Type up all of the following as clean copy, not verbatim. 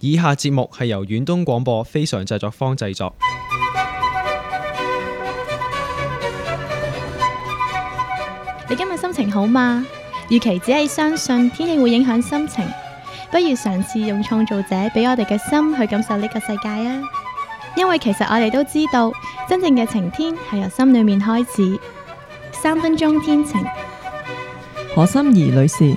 以下節目係由遠東廣播非常製作坊製作。 你今日心情好嗎？與其只係相信天氣會影響心情，不如嘗試用創造者俾我哋嘅心去感受呢個世界啊！因為其實我哋都知道，真正嘅晴天係由心裏面開始。3分鐘天晴， 何心怡女士。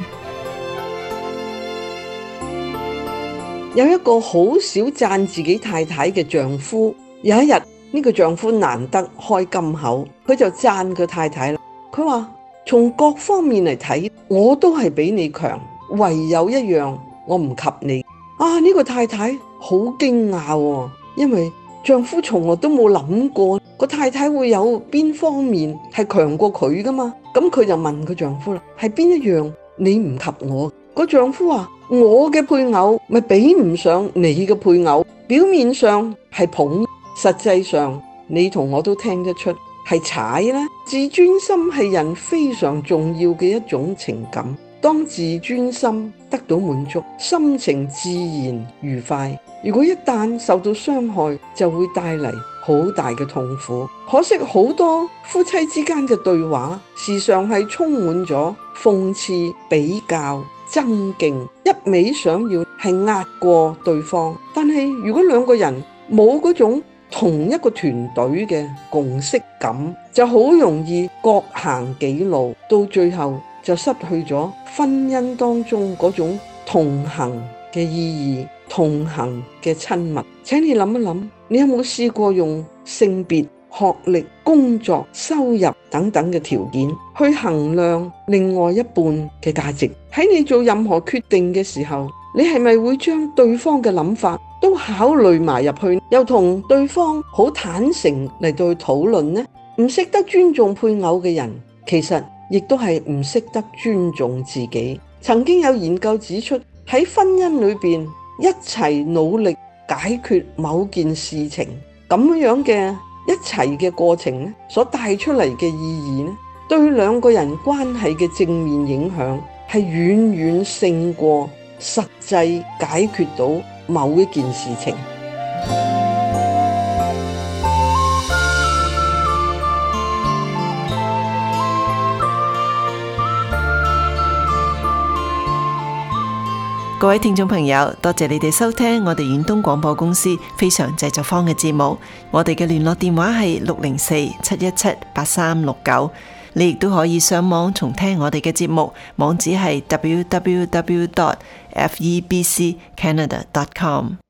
有一個好少讚自己太太嘅丈夫，有一日呢個丈夫難得開金口，佢就讚佢太太啦。佢話：從各方面嚟睇，我都係比你強，唯有一樣我唔及你。呢個太太好驚訝喎，因為丈夫從來都冇諗過個太太會有邊方面係強過佢噶嘛。咁佢就問個丈夫啦：係邊一樣你唔及我？個丈夫話：我嘅配偶咪比唔上你嘅配偶，表面上係捧，實際上你同我都聽得出係踩啦。自尊心係人非常重要嘅一種情感，當自尊心得到滿足，心情自然愉快。如果一旦受到傷害，就會帶嚟好大嘅痛苦。可惜好多夫妻之間嘅對話時常係充滿咗諷刺、比較、爭競，一味想要係壓過對方。但係如果兩個人冇嗰種同一個團隊嘅共識感，就好容易各行己路，到最後就失去咗婚姻當中嗰種同行嘅意義，同行嘅親密。請你諗一諗，你有冇試過用性別、學歷、工作、收入等等嘅條件去衡量另外一半嘅價值？喺你做任何決定嘅時候，你係咪會將對方嘅諗法都考慮埋入去，又同對方好坦誠嚟到去討論呢？唔識得尊重配偶嘅人，其實亦都係唔識得尊重自己。曾經有研究指出，喺婚姻裏邊一齊努力解決某件事情咁樣嘅一齊嘅過程呢，所帶出嚟嘅意義呢，對兩個人關係嘅正面影響係遠遠勝過實際解決到某一件事情。 各位聽眾朋友，多謝你哋收聽我哋遠東廣播公司非常製作坊嘅節目。我哋嘅聯絡電話係604-717-8369。你亦都可以上網重聽我哋嘅節目，網址係www.febccanada.com。